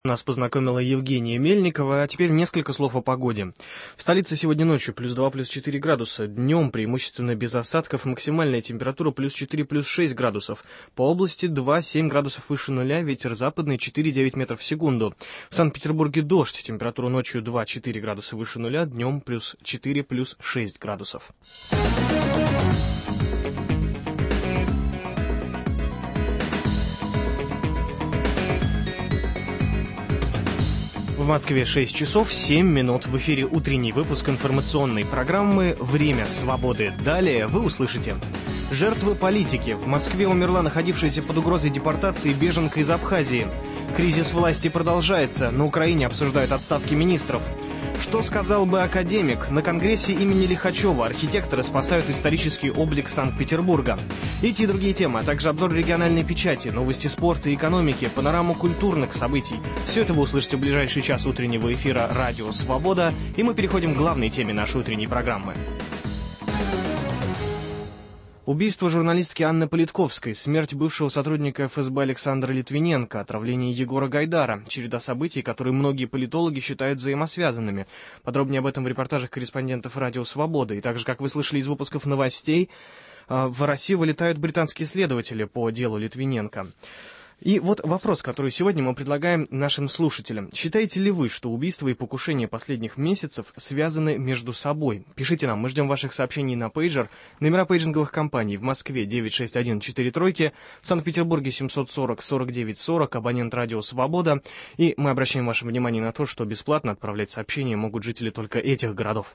Нас познакомила Евгения Мельникова, а теперь несколько слов о погоде. В столице сегодня ночью +2, +4 градуса, днем преимущественно без осадков, максимальная температура +4, +6 градусов. По области 2-7 градусов выше нуля, ветер западный 4-9 метров в секунду. В Санкт-Петербурге дождь, температура ночью 2-4 градуса выше нуля, днем +4, +6 градусов. В Москве 6 часов 7 минут. В эфире утренний выпуск информационной программы «Время свободы». Далее вы услышите: жертвы политики. В Москве умерла находившаяся под угрозой депортации беженка из Абхазии. Кризис власти продолжается. На Украине обсуждают отставки министров. Что сказал бы академик? На конгрессе имени Лихачева архитекторы спасают исторический облик Санкт-Петербурга. Эти и другие темы, а также обзор региональной печати, новости спорта и экономики, панораму культурных событий. Все это вы услышите в ближайший час утреннего эфира «Радио Свобода». И мы переходим к главной теме нашей утренней программы. Убийство журналистки Анны Политковской, смерть бывшего сотрудника ФСБ Александра Литвиненко, отравление Егора Гайдара. Череда событий, которые многие политологи считают взаимосвязанными. Подробнее об этом в репортажах корреспондентов «Радио Свобода». И также, как вы слышали из выпусков новостей, в Россию вылетают британские следователи по делу Литвиненко. И вот вопрос, который сегодня мы предлагаем нашим слушателям. Считаете ли вы, что убийства и покушения последних месяцев связаны между собой? Пишите нам, мы ждем ваших сообщений на пейджер. Номера пейджинговых компаний: в Москве 961-43, в Санкт-Петербурге 740-49-40, абонент «Радио Свобода». И мы обращаем ваше внимание на то, что бесплатно отправлять сообщения могут жители только этих городов.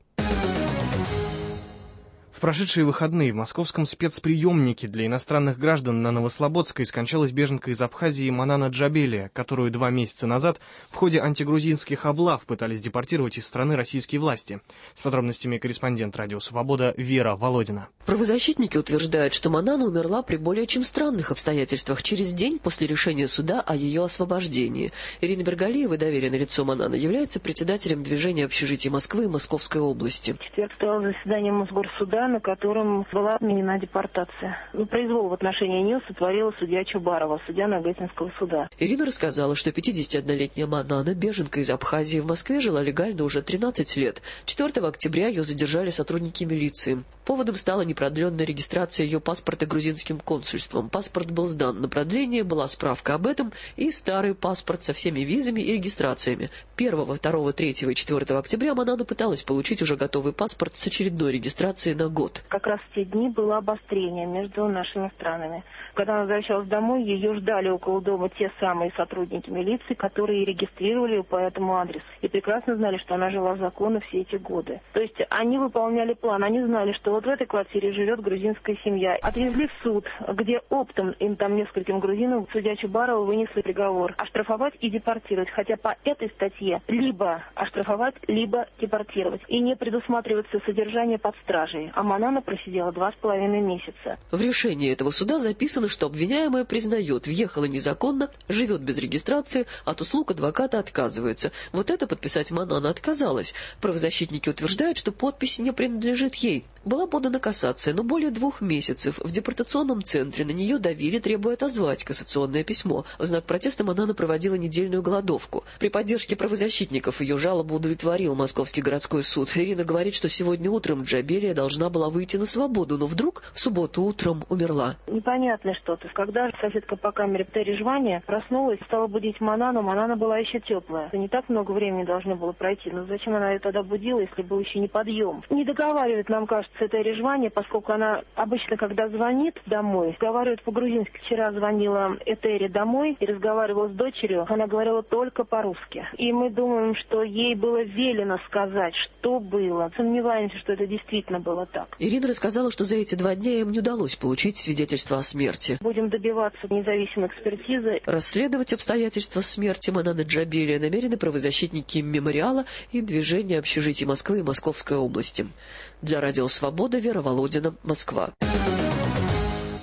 В прошедшие выходные в московском спецприемнике для иностранных граждан на Новослободской скончалась беженка из Абхазии Манана Джабелия, которую 2 месяца назад в ходе антигрузинских облав пытались депортировать из страны российские власти. С подробностями корреспондент «Радио Свобода» Вера Володина. Правозащитники утверждают, что Манана умерла при более чем странных обстоятельствах через день после решения суда о ее освобождении. Ирина Бергалиева, доверенное лицо Манана, является председателем движения общежитий Москвы и Московской области. В четверг стояло заседание Мосгорсуда, на котором была отменена депортация. Произвол в отношении нее сотворила судья Чубарова, судья Нагатинского суда. Ирина рассказала, что 51-летняя Манана, беженка из Абхазии, в Москве жила легально уже 13 лет. 4 октября ее задержали сотрудники милиции. Поводом стала непродленная регистрация ее паспорта грузинским консульством. Паспорт был сдан на продление, была справка об этом и старый паспорт со всеми визами и регистрациями. 1, 2, 3 и 4 октября Манана пыталась получить уже готовый паспорт с очередной регистрацией на год. Как раз в те дни было обострение между нашими странами. Когда она возвращалась домой, ее ждали около дома те самые сотрудники милиции, которые регистрировали ее по этому адресу. И прекрасно знали, что она жила законно все эти годы. То есть они выполняли план, они знали, что вот в этой квартире живет грузинская семья. Отвезли в суд, где оптом им там нескольким грузинам судья Чубарова вынесли приговор: оштрафовать и депортировать. Хотя по этой статье либо оштрафовать, либо депортировать. И не предусматривается содержание под стражей. А Манана просидела 2,5 месяца. В решении этого суда записано, что обвиняемая признает, въехала незаконно, живет без регистрации, от услуг адвоката отказывается. Вот это подписать Манана отказалась. Правозащитники утверждают, что подпись не принадлежит ей. Была подана кассация, но более 2 месяцев в депортационном центре на нее давили, требуя отозвать кассационное письмо. В знак протеста Манана проводила недельную голодовку. При поддержке правозащитников ее жалобу удовлетворил Московский городской суд. Ирина говорит, что сегодня утром Джабелия должна была выйти на свободу, но вдруг в субботу утром умерла. Непонятно что-то. Когда соседка по камере Режвания проснулась, стала будить Манану, Манана была еще теплая. Не так много времени должно было пройти. Но зачем она ее тогда будила, если был еще не подъем? Не договаривает, нам кажется, это Режвания, поскольку она обычно, когда звонит домой, разговаривает по-грузински. Вчера звонила Этери домой и разговаривала с дочерью. Она говорила только по-русски. И мы думаем, что ей было велено сказать, что было. Сомневаемся, что это действительно было так. Ирина рассказала, что за эти 2 дня им не удалось получить свидетельство о смерти. Будем добиваться независимой экспертизы. Расследовать обстоятельства смерти Мананы Джабелия намерены правозащитники мемориала и движения общежитий Москвы и Московской области. Для «Радио Свобода» Вера Володина, Москва.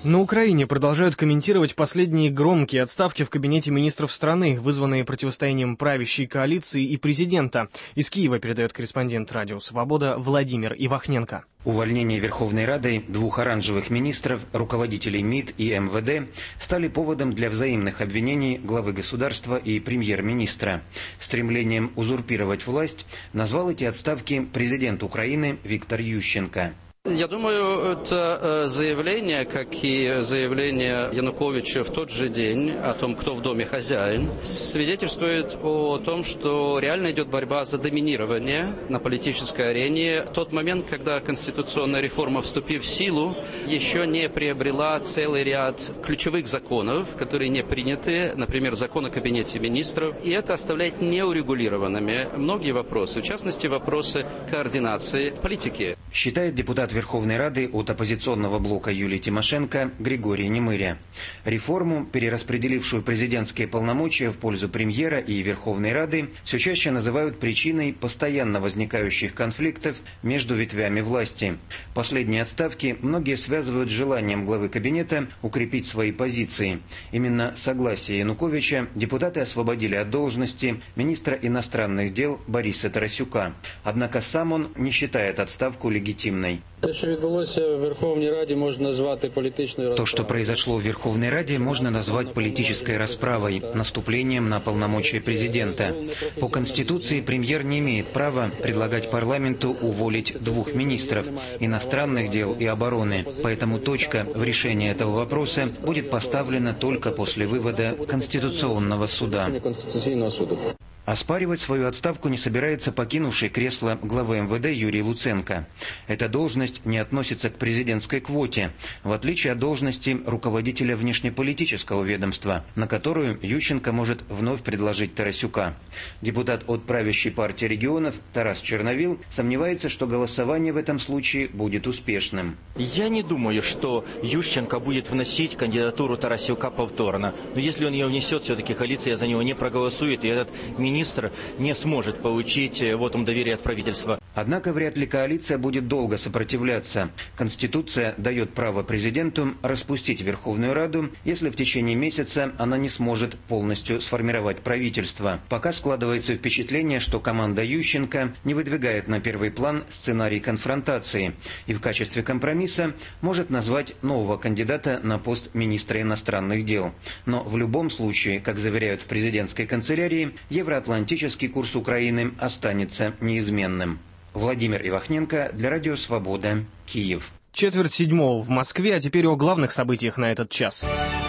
На Украине продолжают комментировать последние громкие отставки в кабинете министров страны, вызванные противостоянием правящей коалиции и президента. Из Киева передает корреспондент «Радио Свобода» Владимир Ивахненко. Увольнение Верховной Рады двух оранжевых министров, руководителей МИД и МВД стали поводом для взаимных обвинений главы государства и премьер-министра. Стремлением узурпировать власть назвал эти отставки президент Украины Виктор Ющенко. Я думаю, это заявление, как и заявление Януковича в тот же день о том, кто в доме хозяин, свидетельствует о том, что реально идет борьба за доминирование на политической арене в тот момент, когда конституционная реформа, вступив в силу, еще не приобрела целый ряд ключевых законов, которые не приняты, например, закон о кабинете министров, и это оставляет неурегулированными многие вопросы, в частности, вопросы координации политики. Считает депутат Верховной Рады от оппозиционного блока Юлии Тимошенко Григорий Немыря. Реформу, перераспределившую президентские полномочия в пользу премьера и Верховной Рады, все чаще называют причиной постоянно возникающих конфликтов между ветвями власти. Последние отставки многие связывают с желанием главы кабинета укрепить свои позиции. Именно согласие Януковича депутаты освободили от должности министра иностранных дел Бориса Тарасюка. Однако сам он не считает отставку легитимной. То, что произошло в Верховной Раде, можно назвать политической расправой, наступлением на полномочия президента. По Конституции премьер не имеет права предлагать парламенту уволить двух министров иностранных дел и обороны. Поэтому точка в решении этого вопроса будет поставлена только после вывода Конституционного суда. Оспаривать свою отставку не собирается покинувший кресло главы МВД Юрий Луценко. Эта должность не относится к президентской квоте, в отличие от должности руководителя внешнеполитического ведомства, на которую Ющенко может вновь предложить Тарасюка. Депутат от правящей партии регионов Тарас Черновил сомневается, что голосование в этом случае будет успешным. Я не думаю, что Ющенко будет вносить кандидатуру Тарасюка повторно. Но если он ее внесет, все-таки коалиция за него не проголосует, и этот министр не сможет получить вотум доверия от правительства. Однако вряд ли коалиция будет долго сопротивляться. Конституция дает право президенту распустить Верховную Раду, если в течение месяца она не сможет полностью сформировать правительство. Пока складывается впечатление, что команда Ющенко не выдвигает на первый план сценарий конфронтации и в качестве компромисса может назвать нового кандидата на пост министра иностранных дел. Но в любом случае, как заверяют в президентской канцелярии, евроатлантический курс Украины останется неизменным. Владимир Ивахненко для Радио Свобода, Киев. 6:45 в Москве, а теперь о главных событиях на этот час.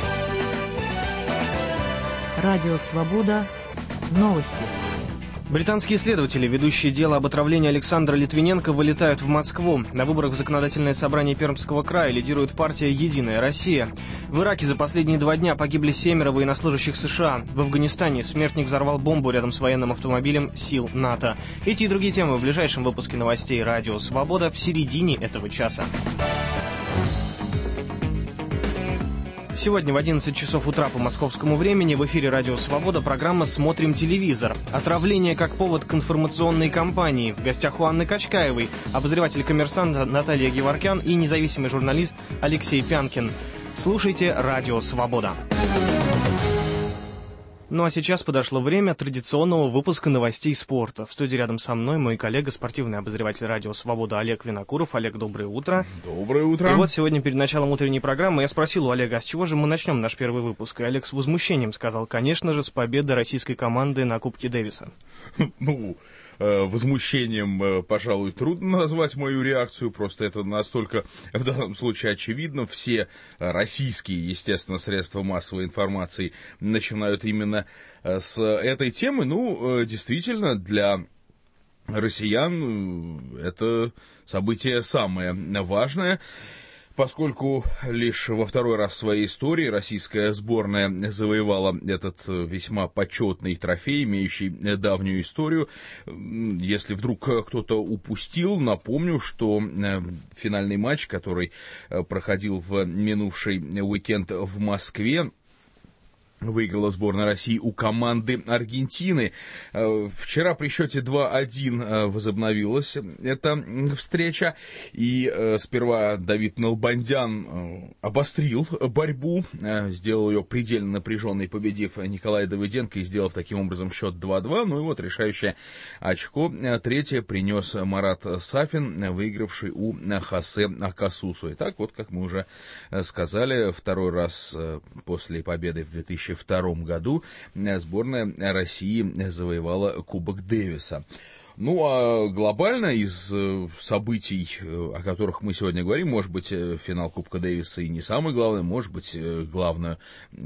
Радио Свобода. Новости. Британские следователи, ведущие дело об отравлении Александра Литвиненко, вылетают в Москву. На выборах в Законодательное собрание Пермского края лидирует партия «Единая Россия». В Ираке за последние 2 дня погибли 7 военнослужащих США. В Афганистане смертник взорвал бомбу рядом с военным автомобилем сил НАТО. Эти и другие темы в ближайшем выпуске новостей «Радио Свобода» в середине этого часа. Сегодня в 11 часов утра по московскому времени в эфире «Радио Свобода» программа «Смотрим телевизор». Отравление как повод к информационной кампании. В гостях у Анны Качкаевой, обозреватель «Коммерсанта» Наталья Геворкян и независимый журналист Алексей Пянкин. Слушайте «Радио Свобода». Ну а сейчас подошло время традиционного выпуска новостей спорта. В студии рядом со мной мой коллега, спортивный обозреватель «Радио Свобода» Олег Винокуров. Олег, доброе утро. Доброе утро. И вот сегодня перед началом утренней программы я спросил у Олега, а с чего же мы начнем наш первый выпуск? И Олег с возмущением сказал, конечно же, с победы российской команды на Кубке Дэвиса. Возмущением, пожалуй, трудно назвать мою реакцию, просто это настолько в данном случае очевидно. Все российские, естественно, средства массовой информации начинают именно с этой темы. Действительно, для россиян это событие самое важное. Поскольку лишь во второй раз в своей истории российская сборная завоевала этот весьма почетный трофей, имеющий давнюю историю, если вдруг кто-то упустил, напомню, что финальный матч, который проходил в минувший уикенд в Москве, выиграла сборная России у команды Аргентины. Вчера при счете 2-1 возобновилась эта встреча. И сперва Давид Налбандян обострил борьбу, сделал ее предельно напряженной, победив Николая Давыденко и сделав таким образом счет 2-2. Ну и вот решающее очко третье принес Марат Сафин, выигравший у Хосе Акасусу. Итак, вот как мы уже сказали, второй раз после победы в 2002 году сборная России завоевала Кубок Дэвиса. Ну, а глобально из событий, о которых мы сегодня говорим, может быть, финал Кубка Дэвиса и не самый главный, может быть, главным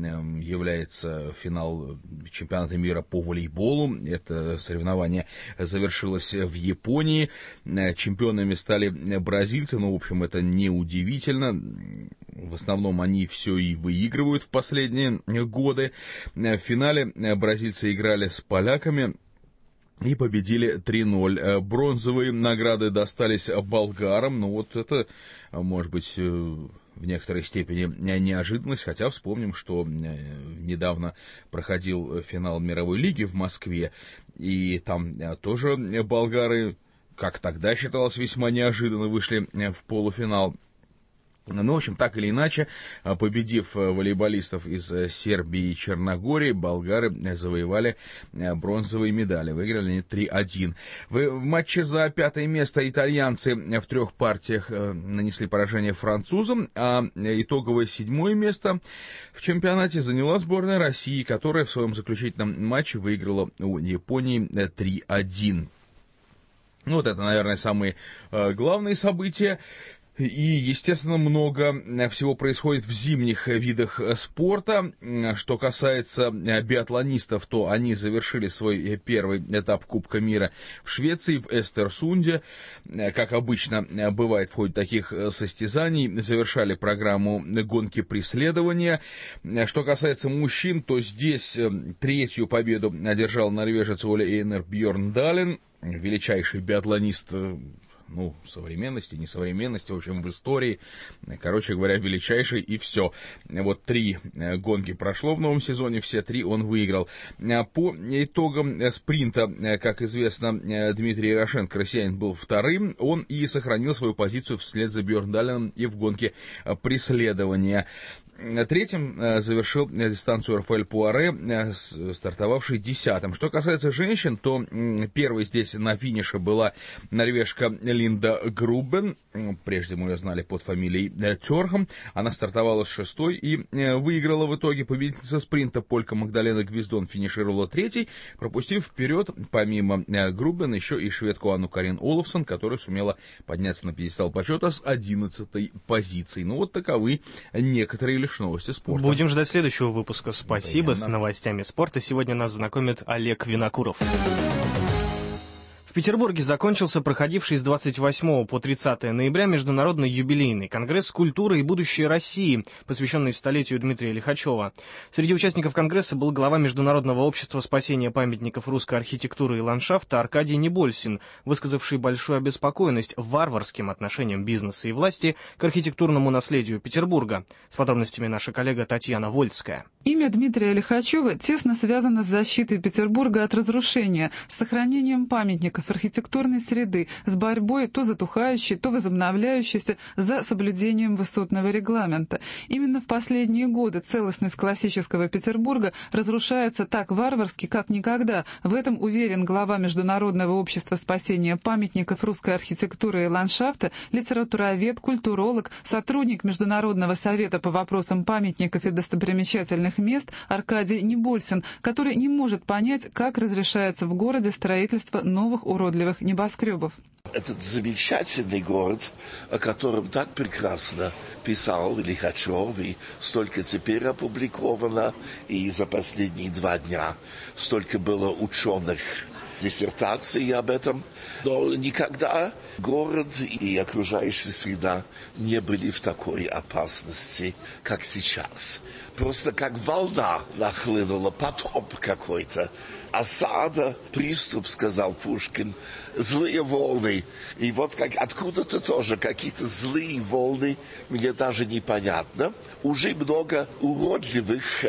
является финал чемпионата мира по волейболу. Это соревнование завершилось в Японии. Чемпионами стали бразильцы, ну, в общем, это неудивительно. В основном они все и выигрывают в последние годы. В финале бразильцы играли с поляками и победили 3-0. Бронзовые награды достались болгарам. Ну, вот это, может быть, в некоторой степени неожиданность. Хотя вспомним, что недавно проходил финал мировой лиги в Москве. И там тоже болгары, как тогда считалось, весьма неожиданно вышли в полуфинал. Ну, в общем, так или иначе, победив волейболистов из Сербии и Черногории, болгары завоевали бронзовые медали. Выиграли они 3-1. В матче за 5-е место итальянцы в 3 партиях нанесли поражение французам, а итоговое 7-е место в чемпионате заняла сборная России, которая в своем заключительном матче выиграла у Японии 3-1. Ну, вот это, наверное, самые главные события. И, естественно, много всего происходит в зимних видах спорта. Что касается биатлонистов, то они завершили свой первый этап Кубка мира в Швеции, в Эстерсунде. Как обычно бывает в ходе таких состязаний, завершали программу гонки преследования. Что касается мужчин, то здесь 3-ю победу одержал норвежец Оле Эйнер Бьорндален, величайший биатлонист, ну, современности, несовременности, в общем, в истории, короче говоря, величайший, и все. Вот 3 гонки прошло в новом сезоне, все 3 он выиграл. По итогам спринта, как известно, Дмитрий Ярошенко, россиянин, был 2-м, он и сохранил свою позицию вслед за Бьорндаленом и в гонке преследования. 3-м завершил дистанцию Рафаэль Пуаре, стартовавший 10-м. Что касается женщин, то первой здесь на финише была норвежка Линда Грубен. Прежде мы ее знали под фамилией Терхам. Она стартовала с 6-й и выиграла в итоге. Победительница спринта полька Магдалена Гвиздон финишировала 3-й, пропустив вперед, помимо Грубен, еще и шведку Анну Карин Олафсон, которая сумела подняться на пьедестал почета с 11-й позиции. Ну, вот таковы некоторые лишь новости спорта. Будем ждать следующего выпуска. Спасибо. С новостями спорта сегодня нас знакомит Олег Винокуров. В Петербурге закончился проходивший с 28 по 30 ноября международный юбилейный конгресс «Культура и будущее России», посвященный столетию Дмитрия Лихачева. Среди участников конгресса был глава Международного общества спасения памятников русской архитектуры и ландшафта Аркадий Небольсин, высказавший большую обеспокоенность варварским отношением бизнеса и власти к архитектурному наследию Петербурга. С подробностями наша коллега Татьяна Вольская. Имя Дмитрия Лихачева тесно связано с защитой Петербурга от разрушения, с сохранением памятников архитектурной среды, с борьбой то затухающей, то возобновляющейся за соблюдением высотного регламента. Именно в последние годы целостность классического Петербурга разрушается так варварски, как никогда. В этом уверен глава Международного общества спасения памятников русской архитектуры и ландшафта, литературовед, культуролог, сотрудник Международного совета по вопросам памятников и достопримечательных мест Аркадий Небольсин, который не может понять, как разрешается в городе строительство новых уродливых небоскребов. Этот замечательный город, о котором так прекрасно писал Лихачев, и столько теперь опубликовано, и за последние 2 дня столько было ученых диссертаций об этом, но никогда город и окружающая среда не были в такой опасности, как сейчас. Просто как волна нахлынула, потоп какой-то. Осада, приступ, сказал Пушкин, злые волны. И вот как откуда-то тоже какие-то злые волны, мне даже непонятно. Уже много уродливых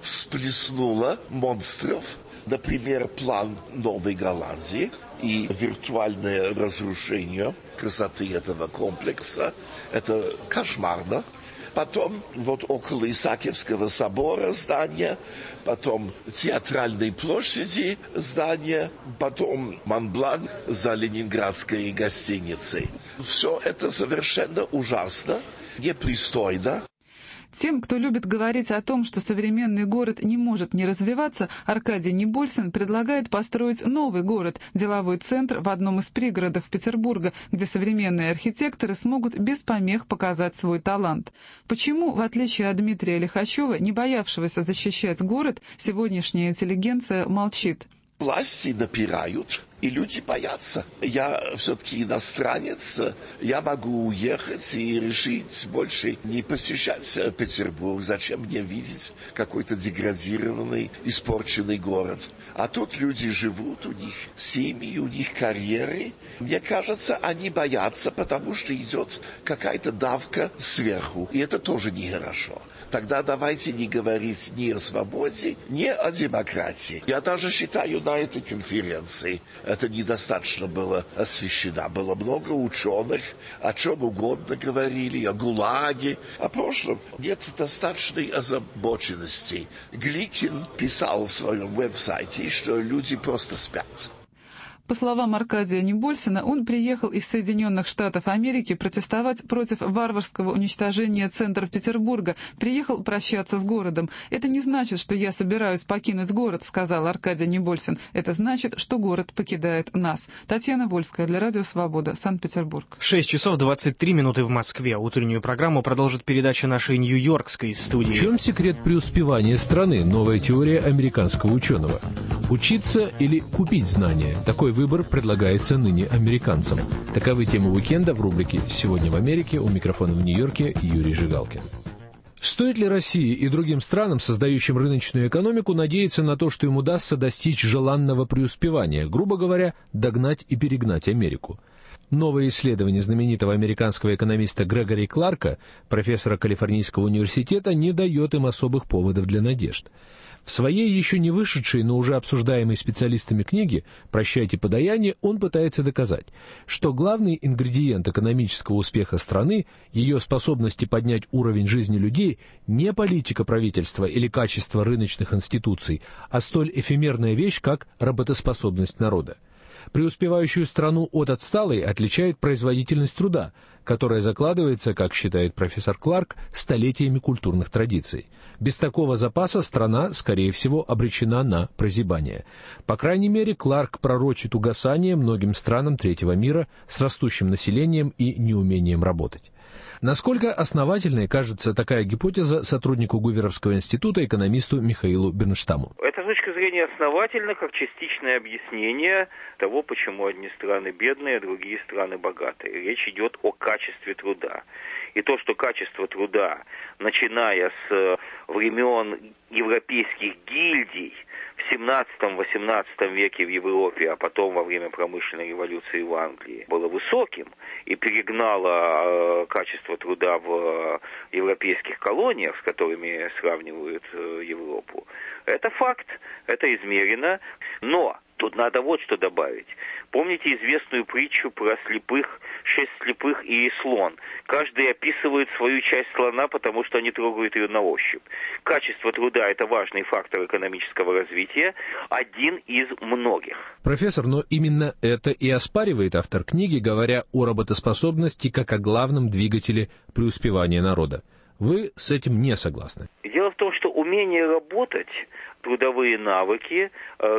всплеснуло монстров. Например, план Новой Голландии и виртуальное разрушение красоты этого комплекса. Это кошмарно. Потом вот около Исаакиевского собора здание, потом Театральной площади здание, потом Монблан за Ленинградской гостиницей. Все это совершенно ужасно, непристойно. Тем, кто любит говорить о том, что современный город не может не развиваться, Аркадий Небольсин предлагает построить новый город, деловой центр в одном из пригородов Петербурга, где современные архитекторы смогут без помех показать свой талант. Почему, в отличие от Дмитрия Лихачева, не боявшегося защищать город, сегодняшняя интеллигенция молчит? Власти напирают, и люди боятся. Я все-таки иностранец, я могу уехать и решить больше не посещать Петербург. Зачем мне видеть какой-то деградированный, испорченный город? А тут люди живут, у них семьи, у них карьеры. Мне кажется, они боятся, потому что идет какая-то давка сверху. И это тоже нехорошо. Тогда давайте не говорить ни о свободе, ни о демократии. Я даже считаю, на этой конференции это недостаточно было освещено. Было много ученых, о чем угодно говорили, о ГУЛАГе, о прошлом. Нет достаточной озабоченности. Гликин писал в своем веб-сайте, что люди просто спят. По словам Аркадия Небольсина, он приехал из Соединенных Штатов Америки протестовать против варварского уничтожения центра Петербурга, приехал прощаться с городом. «Это не значит, что я собираюсь покинуть город», — сказал Аркадий Небольсин. «Это значит, что город покидает нас». Татьяна Вольская для Радио Свобода, Санкт-Петербург. 6 часов 23 минуты в Москве. Утреннюю программу продолжит передача нашей нью-йоркской студии. В чем секрет преуспевания страны? Новая теория американского ученого. Учиться или купить знания? Такой выбор предлагается ныне американцам. Таковы темы уикенда в рубрике «Сегодня в Америке». У микрофона в Нью-Йорке Юрий Жигалкин. Стоит ли России и другим странам, создающим рыночную экономику, надеяться на то, что им удастся достичь желанного преуспевания, грубо говоря, догнать и перегнать Америку? Новое исследование знаменитого американского экономиста Грегори Кларка, профессора Калифорнийского университета, не дает им особых поводов для надежд. В своей еще не вышедшей, но уже обсуждаемой специалистами книге «Прощайте подаяние» он пытается доказать, что главный ингредиент экономического успеха страны, ее способности поднять уровень жизни людей, не политика правительства или качество рыночных институций, а столь эфемерная вещь, как работоспособность народа. Преуспевающую страну от отсталой отличает производительность труда, которая закладывается, как считает профессор Кларк, столетиями культурных традиций. Без такого запаса страна, скорее всего, обречена на прозябание. По крайней мере, Кларк пророчит угасание многим странам третьего мира с растущим населением и неумением работать. Насколько основательной кажется такая гипотеза сотруднику Гуверовского института, экономисту Михаилу Бернштаму? Это с точки зрения основательно, как частичное объяснение того, почему одни страны бедные, а другие страны богатые. Речь идет о качестве труда. И то, что качество труда, начиная с времен европейских гильдий в 17-18 веке в Европе, а потом во время промышленной революции в Англии, было высоким и перегнало качество труда в европейских колониях, с которыми сравнивают Европу. Это факт, это измерено, но тут надо вот что добавить. Помните известную притчу про слепых, 6 слепых и слон? Каждый описывает свою часть слона, потому что они трогают ее на ощупь. Качество труда – это важный фактор экономического развития, один из многих. Профессор, но именно это и оспаривает автор книги, говоря о работоспособности как о главном двигателе преуспевания народа. Вы с этим не согласны? Дело в том, что умение работать, трудовые навыки,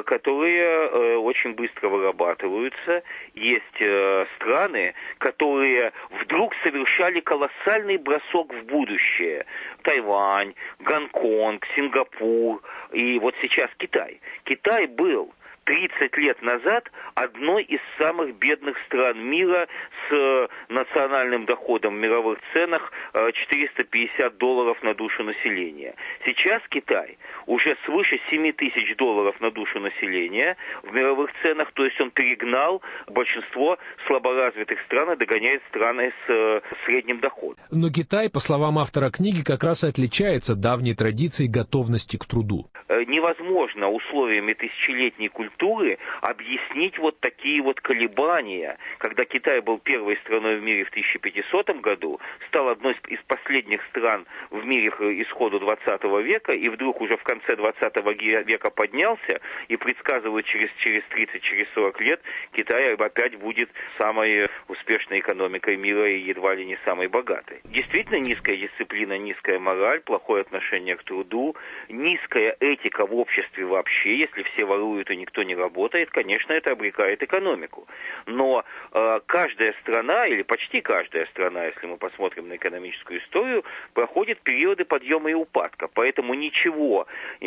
которые очень быстро вырабатываются. Есть страны, которые вдруг совершали колоссальный бросок в будущее. Тайвань, Гонконг, Сингапур и вот сейчас Китай. Китай был 30 лет назад одной из самых бедных стран мира с национальным доходом в мировых ценах $450 на душу населения. Сейчас Китай уже свыше $7,000 на душу населения в мировых ценах, то есть он перегнал большинство слаборазвитых стран и догоняет страны с средним доходом. Но Китай, по словам автора книги, как раз и отличается давней традицией готовности к труду. Невозможно условиями тысячелетней культуры объяснить вот такие вот колебания. Когда Китай был первой страной в мире в 1500 году, стал одной из последних стран в мире к исходу 20 века, и вдруг уже в конце 20 века поднялся, и предсказывают через 30-40 лет Китай опять будет самой успешной экономикой мира и едва ли не самой богатой. Действительно низкая дисциплина, низкая мораль, плохое отношение к труду, низкая этика в обществе вообще. Если все воруют и никто не работает, конечно, это обрекает экономику. Но каждая страна, или почти каждая страна, если мы посмотрим на экономическую историю, проходит периоды подъема и упадка. Поэтому ничего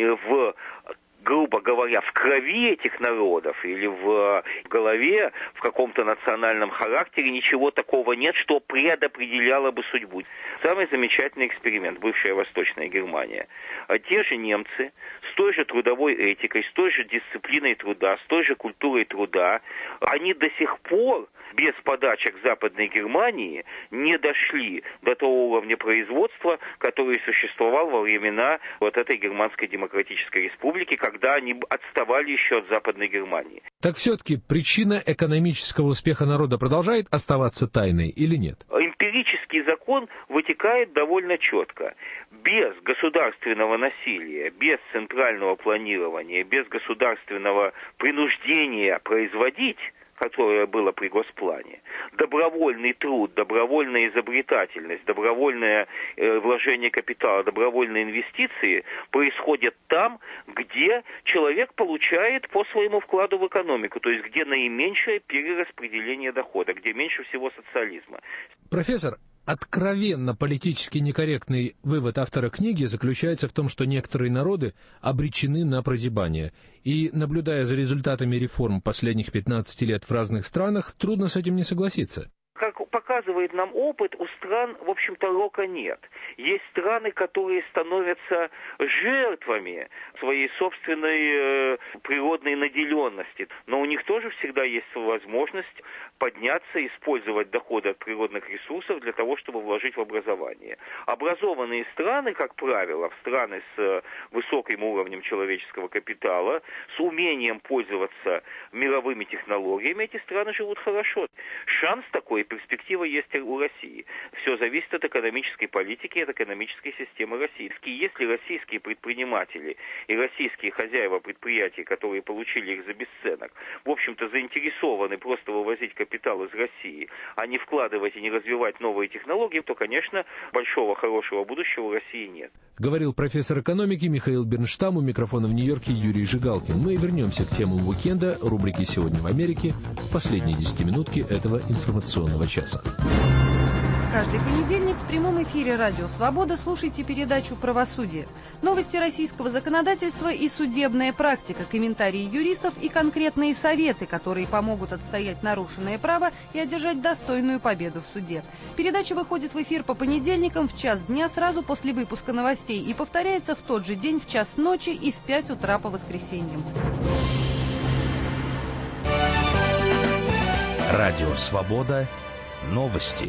грубо говоря, в крови этих народов или в голове, в каком-то национальном характере ничего такого нет, что предопределяло бы судьбу. Самый замечательный эксперимент — бывшая Восточная Германия. Те же немцы с той же трудовой этикой, с той же дисциплиной труда, с той же культурой труда, они до сих пор без подачек Западной Германии не дошли до того уровня производства, который существовал во времена вот этой Германской Демократической Республики, когда они отставали еще от Западной Германии. Так все-таки причина экономического успеха народа продолжает оставаться тайной или нет? Эмпирический закон вытекает довольно четко. Без государственного насилия, без центрального планирования, без государственного принуждения производить, которое было при Госплане, добровольный труд, добровольная изобретательность, добровольное вложение капитала, добровольные инвестиции происходят там, где человек получает по своему вкладу в экономику, то есть где наименьшее перераспределение дохода, где меньше всего социализма. Профессор, откровенно политически некорректный вывод автора книги заключается в том, что некоторые народы обречены на прозябание. И, наблюдая за результатами реформ последних 15 лет в разных странах, трудно с этим не согласиться. Как показывает нам опыт, у стран, в общем-то, рока нет. Есть страны, которые становятся жертвами своей собственной природной наделенности. Но у них тоже всегда есть возможность подняться, использовать доходы от природных ресурсов для того, чтобы вложить в образование. Образованные страны, как правило, страны с высоким уровнем человеческого капитала, с умением пользоваться мировыми технологиями, эти страны живут хорошо. Шанс такой, перспектива есть у России. Все зависит от экономической политики, от экономической системы России. Если российские предприниматели и российские хозяева предприятий, которые получили их за бесценок, в общем-то заинтересованы просто вывозить капитал из России, а не вкладывать и не развивать новые технологии, то, конечно, большого хорошего будущего у России нет. Говорил профессор экономики Михаил Бернштам, у микрофона в Нью-Йорке Юрий Жигалкин. Мы вернемся к темам уикенда, рубрики «Сегодня в Америке», последние 10 минутки этого информационного часа. Каждый понедельник в прямом эфире «Радио Свобода» слушайте передачу «Правосудие». Новости российского законодательства и судебная практика, комментарии юристов и конкретные советы, которые помогут отстоять нарушенное право и одержать достойную победу в суде. Передача выходит в эфир по понедельникам в час дня сразу после выпуска новостей и повторяется в тот же день в час ночи и в 5 утра по воскресеньям. Радио Свобода. Новости.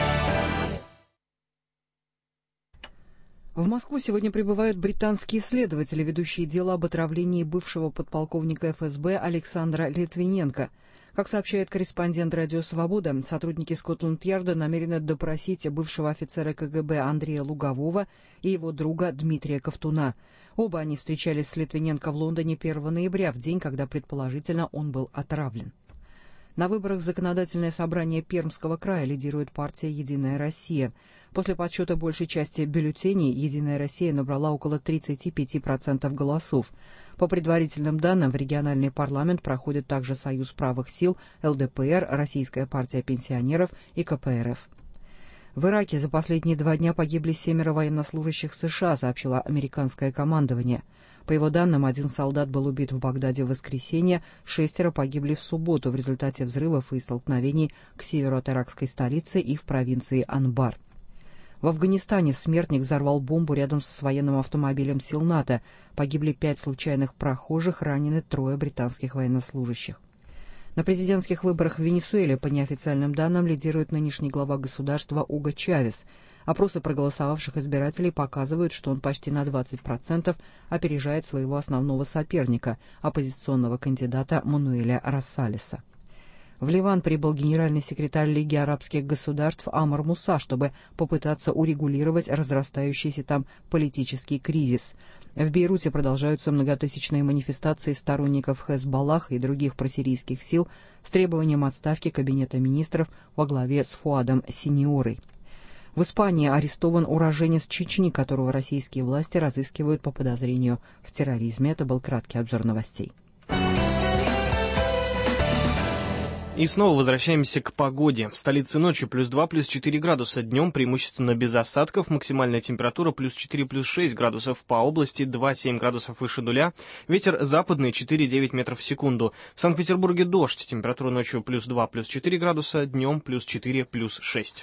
В Москву сегодня прибывают британские следователи, ведущие дело об отравлении бывшего подполковника ФСБ Александра Литвиненко. Как сообщает корреспондент «Радио Свобода», сотрудники Скотланд-Ярда намерены допросить бывшего офицера КГБ Андрея Лугового и его друга Дмитрия Ковтуна. Оба они встречались с Литвиненко в Лондоне 1 ноября, в день, когда предположительно он был отравлен. На выборах в Законодательное собрание Пермского края лидирует партия «Единая Россия». После подсчета большей части бюллетеней «Единая Россия» набрала около 35% голосов. По предварительным данным, в региональный парламент проходит также Союз правых сил, ЛДПР, Российская партия пенсионеров и КПРФ. В Ираке за последние 2 дня погибли 7 военнослужащих США, сообщило американское командование. По его данным, 1 солдат был убит в Багдаде в воскресенье, 6 погибли в субботу в результате взрывов и столкновений к северу от иракской столицы и в провинции Анбар. В Афганистане смертник взорвал бомбу рядом с военным автомобилем сил НАТО. Погибли 5 случайных прохожих, ранены 3 британских военнослужащих. На президентских выборах в Венесуэле, по неофициальным данным, лидирует нынешний глава государства Уго Чавес. Опросы проголосовавших избирателей показывают, что он почти на 20% опережает своего основного соперника, оппозиционного кандидата Мануэля Росалеса. В Ливан прибыл генеральный секретарь Лиги арабских государств Амар Муса, чтобы попытаться урегулировать разрастающийся там политический кризис. В Бейруте продолжаются многотысячные манифестации сторонников Хезболлах и других просирийских сил с требованием отставки кабинета министров во главе с Фуадом Синьорой. В Испании арестован уроженец Чечни, которого российские власти разыскивают по подозрению в терроризме. Это был краткий обзор новостей. И снова возвращаемся к погоде. В столице ночью +2, +4 градуса. Днем преимущественно без осадков. Максимальная температура +4, +6 градусов. По области 2-7 градусов выше нуля. Ветер западный 4-9 метров в секунду. В Санкт-Петербурге дождь. Температура ночью +2, +4 градуса. Днем +4, +6.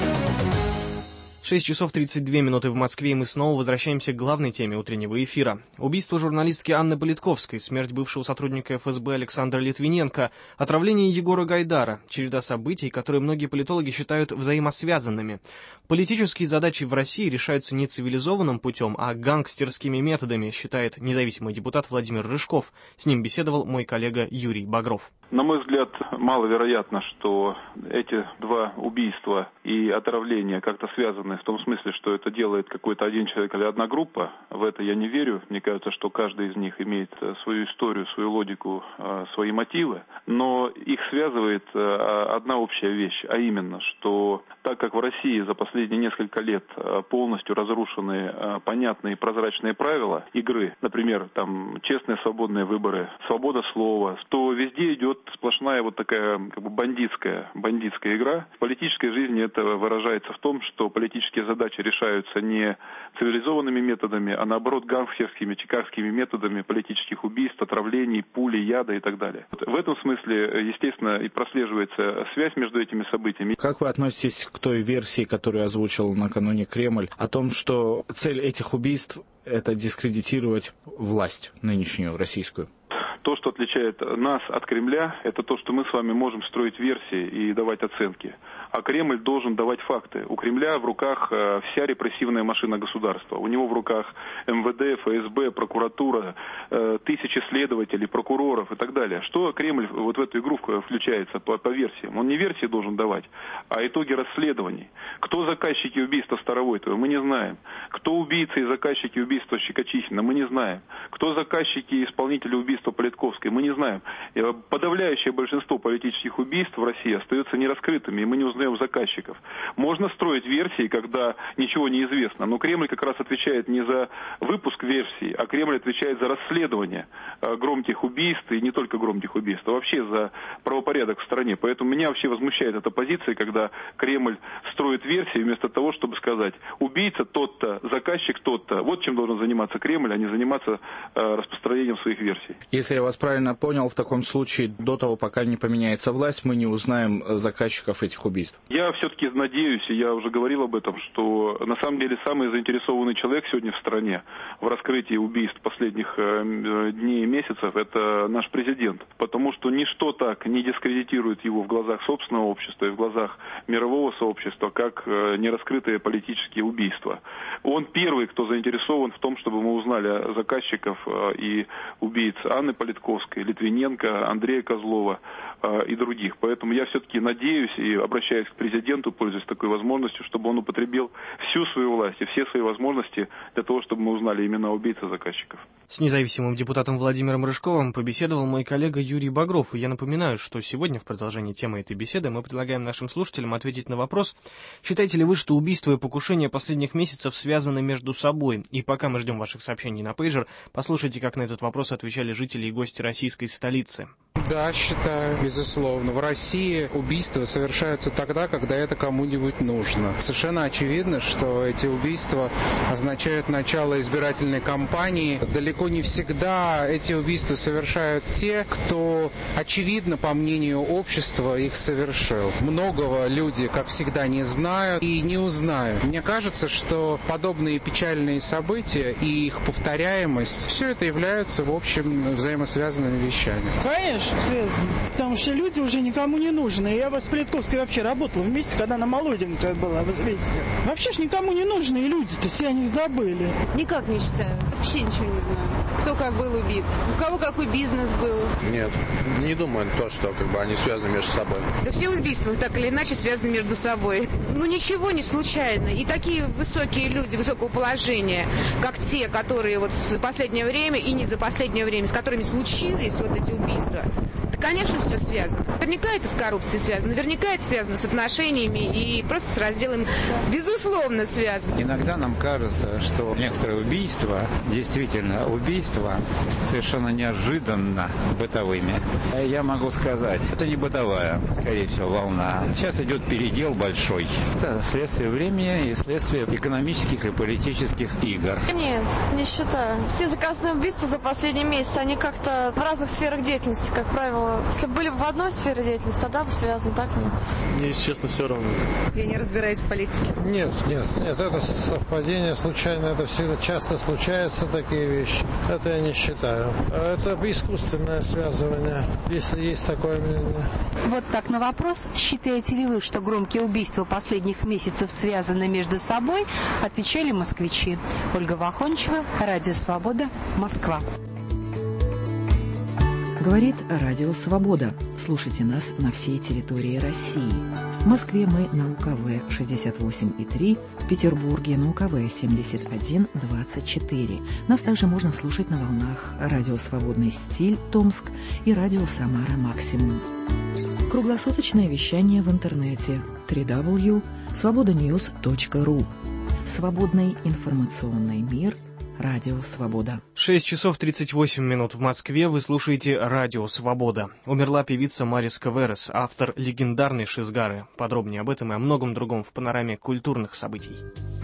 6 часов 32 минуты в Москве, и мы снова возвращаемся к главной теме утреннего эфира. Убийство журналистки Анны Политковской, смерть бывшего сотрудника ФСБ Александра Литвиненко, отравление Егора Гайдара, череда событий, которые многие политологи считают взаимосвязанными. Политические задачи в России решаются не цивилизованным путем, а гангстерскими методами, считает независимый депутат Владимир Рыжков. С ним беседовал мой коллега Юрий Багров. На мой взгляд, маловероятно, что эти 2 убийства и отравления как-то связаны в том смысле, что это делает какой-то один человек или одна группа. В это я не верю. Мне кажется, что каждый из них имеет свою историю, свою логику, свои мотивы. Но их связывает одна общая вещь, а именно, что так как в России за последние несколько лет полностью разрушены понятные и прозрачные правила игры, например, там честные свободные выборы, свобода слова, то везде идет сплошная вот такая как бы бандитская игра. В политической жизни это выражается в том, что политические задачи решаются не цивилизованными методами, а наоборот гангстерскими, чикагскими методами политических убийств, отравлений, пули, яда и так далее. В этом смысле, естественно, и прослеживается связь между этими событиями. Как вы относитесь к той версии, которую озвучил накануне Кремль, о том, что цель этих убийств – это дискредитировать власть нынешнюю, российскую? То, что отличает нас от Кремля, это то, что мы с вами можем строить версии и давать оценки. А Кремль должен давать факты. У Кремля в руках вся репрессивная машина государства. У него в руках МВД, ФСБ, прокуратура, тысячи следователей, прокуроров и так далее. Что Кремль вот в эту игру включается по версиям? Он не версии должен давать, а итоги расследований. Кто заказчики убийства Старовойтова, мы не знаем. Кто убийцы и заказчики убийства Щекочихина, мы не знаем. Кто заказчики и исполнители убийства Политковской, мы не знаем. Подавляющее большинство политических убийств в России остается нераскрытыми, и мы не узнаем заказчиков. Можно строить версии, когда ничего не известно, но Кремль как раз отвечает не за выпуск версий, а Кремль отвечает за расследование громких убийств, и не только громких убийств, а вообще за правопорядок в стране. Поэтому меня вообще возмущает эта позиция, когда Кремль строит версии вместо того, чтобы сказать, убийца тот-то, заказчик тот-то. Вот чем должен заниматься Кремль, а не заниматься распространением своих версий. Если я вас правильно понял, в таком случае до того, пока не поменяется власть, мы не узнаем заказчиков этих убийств. Я все-таки надеюсь, и я уже говорил об этом, что на самом деле самый заинтересованный человек сегодня в стране в раскрытии убийств последних дней и месяцев – это наш президент. Потому что ничто так не дискредитирует его в глазах собственного общества и в глазах мирового сообщества, как нераскрытые политические убийства. Он первый, кто заинтересован в том, чтобы мы узнали заказчиков и убийц Анны Политковской, Литвиненко, Андрея Козлова и других. Поэтому я все-таки надеюсь и обращаюсь к президенту, пользуясь такой возможностью, чтобы он употребил всю свою власть и все свои возможности для того, чтобы мы узнали имена убийц и заказчиков. С независимым депутатом Владимиром Рыжковым побеседовал мой коллега Юрий Багров. И я напоминаю, что сегодня в продолжении темы этой беседы мы предлагаем нашим слушателям ответить на вопрос, считаете ли вы, что убийства и покушения последних месяцев связаны между собой? И пока мы ждем ваших сообщений на пейджер, послушайте, как на этот вопрос отвечали жители и гости российской столицы. Да, считаю. Без безусловно. В России убийства совершаются тогда, когда это кому-нибудь нужно. Совершенно очевидно, что эти убийства означают начало избирательной кампании. Далеко не всегда эти убийства совершают те, кто, очевидно, по мнению общества, их совершил. Многого люди, как всегда, не знают и не узнают. Мне кажется, что подобные печальные события и их повторяемость, все это являются, в общем, взаимосвязанными вещами. Конечно, связано. Потому что люди уже никому не нужны. Я в Политковской вообще работала вместе, когда она молоденькая была, в «Известии». Вообще ж никому не нужны люди-то, все о них забыли. Никак не считаю. Вообще ничего не знаю. Кто как был убит, у кого какой бизнес был. Нет, не думаю, что они связаны между собой. Да все убийства так или иначе связаны между собой. Ничего не случайно. И такие высокие люди, высокого положения, как те, которые вот за последнее время и не за последнее время, с которыми случились вот эти убийства, да, конечно, все связано. Наверняка это с коррупцией связано, наверняка это связано с отношениями и просто с разделом, безусловно, связано. Иногда нам кажется, что некоторые убийства, действительно убийства, совершенно неожиданно бытовыми. Я могу сказать, это не бытовая, скорее всего, волна. Сейчас идет передел большой. Это следствие времени и следствие экономических и политических игр. Нет, не считаю. Все заказные убийства за последний месяц, они как-то в разных сферах деятельности, как правило. Если бы были в одной сфере деятельности, тогда бы связаны, так нет. Мне, если честно, все равно. Я не разбираюсь в политике. Нет, это совпадение случайно, это всегда часто случаются такие вещи. Это я не считаю. Это искусственное связывание, если есть такое мнение. Вот так на вопрос, считаете ли вы, что громкие убийства последних месяцев связаны между собой, отвечали москвичи. Ольга Вахончева, Радио Свобода, Москва. Говорит Радио Свобода. Слушайте нас на всей территории России. В Москве мы на УКВ 68,3, в Петербурге на УКВ 71,24. Нас также можно слушать на волнах Радио Свободный стиль Томск и Радио Самара Максимум. Круглосуточное вещание в интернете www.svobodanews.ru. Свободный информационный мир. Радио Свобода. 6 часов 38 минут в Москве. Вы слушаете Радио Свобода. Умерла певица Мариска Верес, автор легендарной «Шизгары». Подробнее об этом и о многом другом в панораме культурных событий.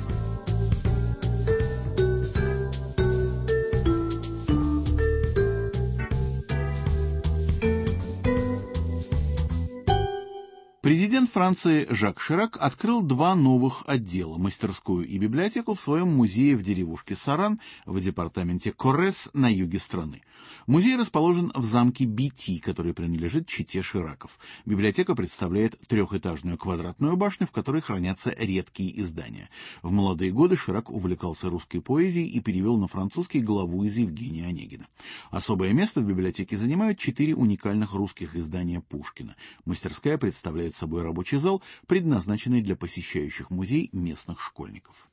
Президент Франции Жак Ширак открыл 2 новых отдела – мастерскую и библиотеку в своем музее в деревушке Саран в департаменте Коррез на юге страны. Музей расположен в замке Бити, который принадлежит чете Шираков. Библиотека представляет 3-этажную квадратную башню, в которой хранятся редкие издания. В молодые годы Ширак увлекался русской поэзией и перевел на французский главу из Евгения Онегина. Особое место в библиотеке занимают 4 уникальных русских издания Пушкина. Мастерская представляет собой рабочий зал, предназначенный для посещающих музей местных школьников.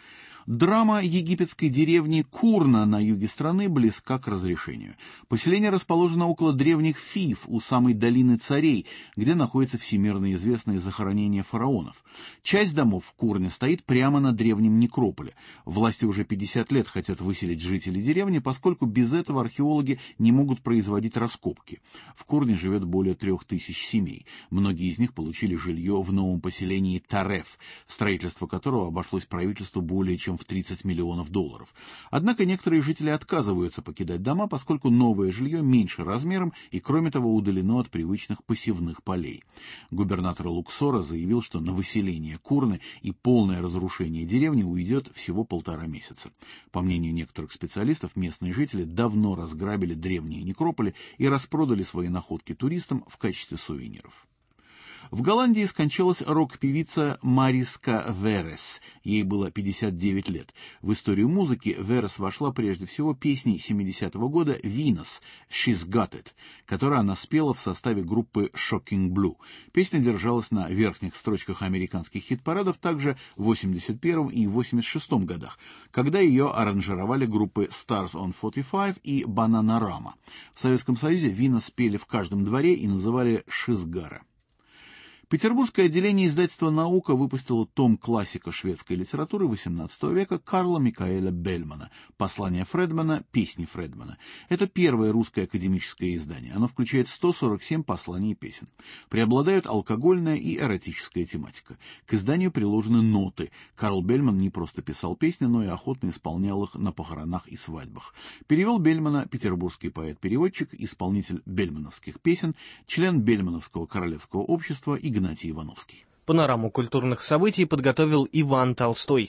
Драма египетской деревни Курна на юге страны близка к разрешению. Поселение расположено около древних Фив, у самой долины царей, где находится всемирно известное захоронение фараонов. Часть домов в Курне стоит прямо на древнем некрополе. Власти уже 50 лет хотят выселить жителей деревни, поскольку без этого археологи не могут производить раскопки. В Курне живет более 3000 семей. Многие из них получили жилье в новом поселении Тареф, строительство которого обошлось правительству более чем в $30 миллионов. Однако некоторые жители отказываются покидать дома, поскольку новое жилье меньше размером и, кроме того, удалено от привычных посевных полей. Губернатор Луксора заявил, что на выселение Курны и полное разрушение деревни уйдет всего 1,5 месяца. По мнению некоторых специалистов, местные жители давно разграбили древние некрополи и распродали свои находки туристам в качестве сувениров. В Голландии скончалась рок-певица Мариска Верес. Ей было 59 лет. В историю музыки Верес вошла прежде всего песней 70-го года «Venus» «She's Got It», которую она спела в составе группы Shocking Blue. Песня держалась на верхних строчках американских хит-парадов также в 81 и 86 годах, когда ее аранжировали группы Stars on 45 и Bananarama. В Советском Союзе «Venus» пели в каждом дворе и называли «Шизгара». Петербургское отделение издательства «Наука» выпустило том классика шведской литературы XVIII века Карла Микаэля Бельмана «Послание Фредмана. Песни Фредмана». Это первое русское академическое издание. Оно включает 147 посланий и песен. Преобладают алкогольная и эротическая тематика. К изданию приложены ноты. Карл Бельман не просто писал песни, но и охотно исполнял их на похоронах и свадьбах. Перевел Бельмана петербургский поэт-переводчик, исполнитель бельмановских песен, член Бельмановского королевского общества Игнатий Ивановский. Панораму культурных событий подготовил Иван Толстой.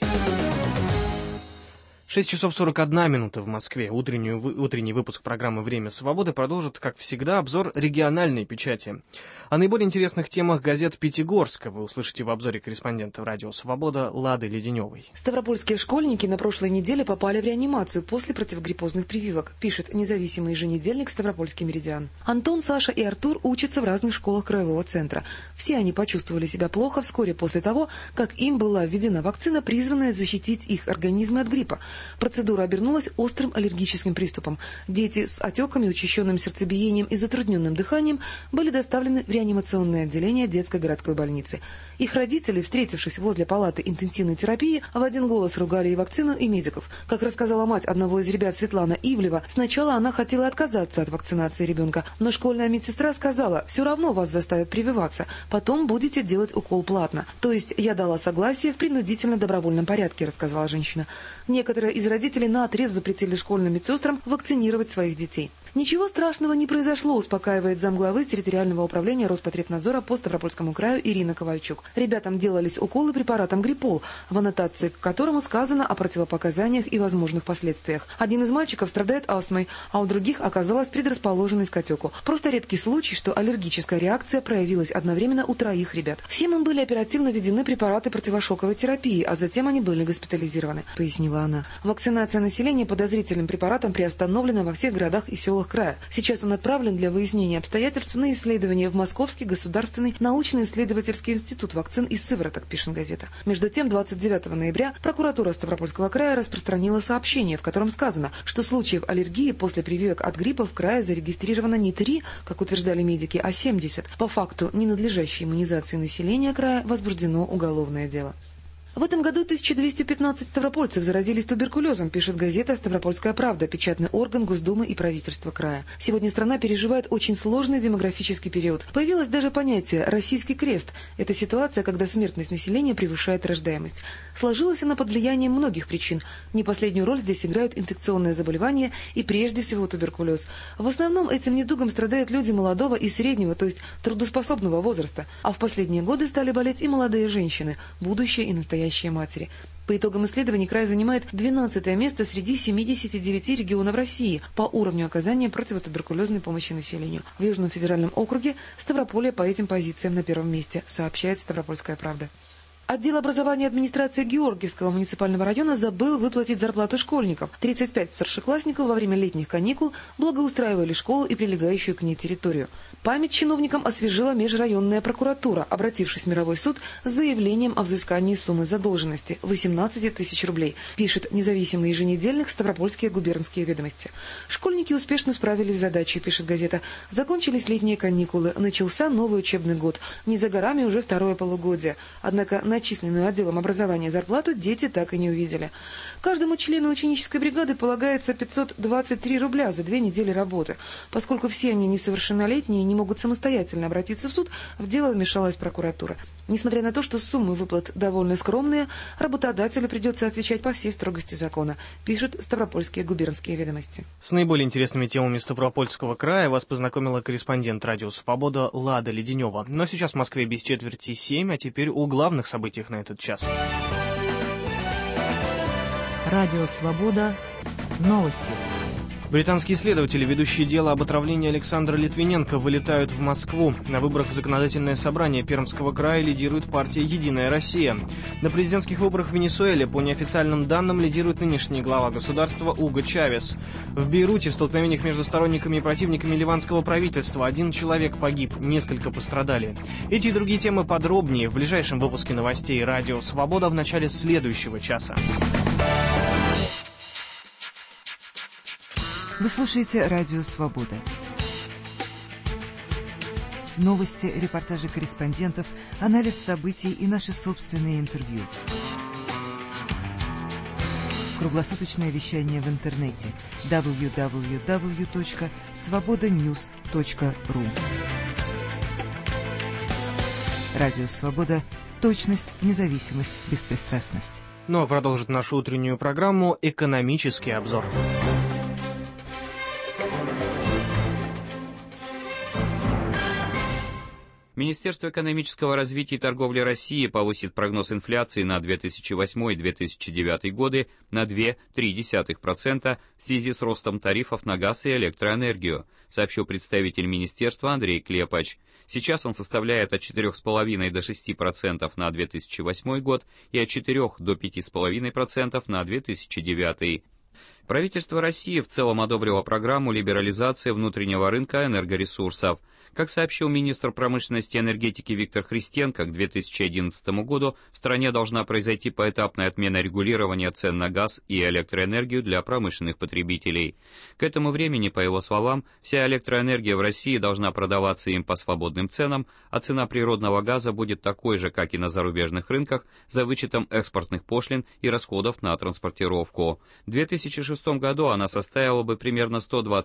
6 часов 41 минута в Москве. Утренний выпуск программы «Время свободы» продолжит, как всегда, обзор региональной печати. О наиболее интересных темах газет Пятигорска вы услышите в обзоре корреспондента «Радио Свобода» Лады Леденевой. Ставропольские школьники на прошлой неделе попали в реанимацию после противогриппозных прививок, пишет независимый еженедельник «Ставропольский меридиан». Антон, Саша и Артур учатся в разных школах краевого центра. Все они почувствовали себя плохо вскоре после того, как им была введена вакцина, призванная защитить их организмы от гриппа. Процедура обернулась острым аллергическим приступом. Дети с отеками, учащенным сердцебиением и затрудненным дыханием были доставлены в реанимационное отделение детской городской больницы. Их родители, встретившись возле палаты интенсивной терапии, в один голос ругали и вакцину, и медиков. Как рассказала мать одного из ребят, Светлана Ивлева, сначала она хотела отказаться от вакцинации ребенка, но школьная медсестра сказала: «Все равно вас заставят прививаться, потом будете делать укол платно». То есть я дала согласие в принудительно-добровольном порядке, рассказала женщина. Некоторые из родителей наотрез запретили школьным медсестрам вакцинировать своих детей. Ничего страшного не произошло, успокаивает замглавы территориального управления Роспотребнадзора по Ставропольскому краю Ирина Ковальчук. Ребятам делались уколы препаратом Гриппол, в аннотации к которому сказано о противопоказаниях и возможных последствиях. Один из мальчиков страдает астмой, а у других оказалась предрасположенность к отеку. Просто редкий случай, что аллергическая реакция проявилась одновременно у 3 ребят. Всем им были оперативно введены препараты противошоковой терапии, а затем они были госпитализированы, пояснила она. Вакцинация населения подозрительным препаратом приостановлена во всех городах и селах края. Сейчас он отправлен для выяснения обстоятельств на исследование в Московский государственный научно-исследовательский институт вакцин из сывороток, пишет газета. Между тем, 29 ноября прокуратура Ставропольского края распространила сообщение, в котором сказано, что случаев аллергии после прививок от гриппа в крае зарегистрировано не 3, как утверждали медики, а 70. По факту ненадлежащей иммунизации населения края возбуждено уголовное дело. В этом году 1215 ставропольцев заразились туберкулезом, пишет газета «Ставропольская правда», печатный орган Госдумы и правительства края. Сегодня страна переживает очень сложный демографический период. Появилось даже понятие «российский крест». Это ситуация, когда смертность населения превышает рождаемость. Сложилась она под влиянием многих причин. Не последнюю роль здесь играют инфекционные заболевания и прежде всего туберкулез. В основном этим недугом страдают люди молодого и среднего, то есть трудоспособного возраста. А в последние годы стали болеть и молодые женщины, будущее и настоящее матери. По итогам исследований край занимает 12-е место среди 79 регионов России по уровню оказания противотуберкулезной помощи населению. В Южном федеральном округе Ставрополье по этим позициям на первом месте, сообщает «Ставропольская правда». Отдел образования администрации Георгиевского муниципального района забыл выплатить зарплату школьникам. 35 старшеклассников во время летних каникул благоустраивали школу и прилегающую к ней территорию. Память чиновникам освежила межрайонная прокуратура, обратившись в мировой суд с заявлением о взыскании суммы задолженности – 18 тысяч рублей, пишет независимый еженедельник «Ставропольские губернские ведомости». Школьники успешно справились с задачей, пишет газета. Закончились летние каникулы, начался новый учебный год. Не за горами уже второе полугодие. Однако начисленную отделом образования зарплату дети так и не увидели. Каждому члену ученической бригады полагается 523 рубля за 2 недели работы. Поскольку все они несовершеннолетние и не могут самостоятельно обратиться в суд, в дело вмешалась прокуратура. Несмотря на то, что суммы выплат довольно скромные, работодателю придется отвечать по всей строгости закона, пишут Ставропольские губернские ведомости. С наиболее интересными темами Ставропольского края вас познакомила корреспондент «Радио Свобода» Лада Леденева. Но сейчас в Москве без четверти 7, а теперь о главных событиях на этот час. Радио Свобода. Новости. Британские следователи, ведущие дело об отравлении Александра Литвиненко, вылетают в Москву. На выборах в законодательное собрание Пермского края лидирует партия «Единая Россия». На президентских выборах в Венесуэле, по неофициальным данным, лидирует нынешний глава государства Уго Чавес. В Бейруте в столкновениях между сторонниками и противниками ливанского правительства 1 человек погиб, несколько пострадали. Эти и другие темы подробнее в ближайшем выпуске новостей «Радио Свобода» в начале следующего часа. Вы слушаете «Радио Свобода». Новости, репортажи корреспондентов, анализ событий и наши собственные интервью. Круглосуточное вещание в интернете www.svobodanews.ru. Радио «Свобода». Точность, независимость, беспристрастность. Ну а продолжит нашу утреннюю программу «Экономический обзор». Министерство экономического развития и торговли России повысит прогноз инфляции на 2008-2009 годы на 2,3% в связи с ростом тарифов на газ и электроэнергию, сообщил представитель министерства Андрей Клепач. Сейчас он составляет от 4,5% до 6% на 2008 год и от 4% до 5,5% на 2009. Правительство России в целом одобрило программу либерализации внутреннего рынка энергоресурсов. Как сообщил министр промышленности и энергетики Виктор Христенко, к 2011 году в стране должна произойти поэтапная отмена регулирования цен на газ и электроэнергию для промышленных потребителей. К этому времени, по его словам, вся электроэнергия в России должна продаваться им по свободным ценам, а цена природного газа будет такой же, как и на зарубежных рынках, за вычетом экспортных пошлин и расходов на транспортировку. В 2006 году она составила бы примерно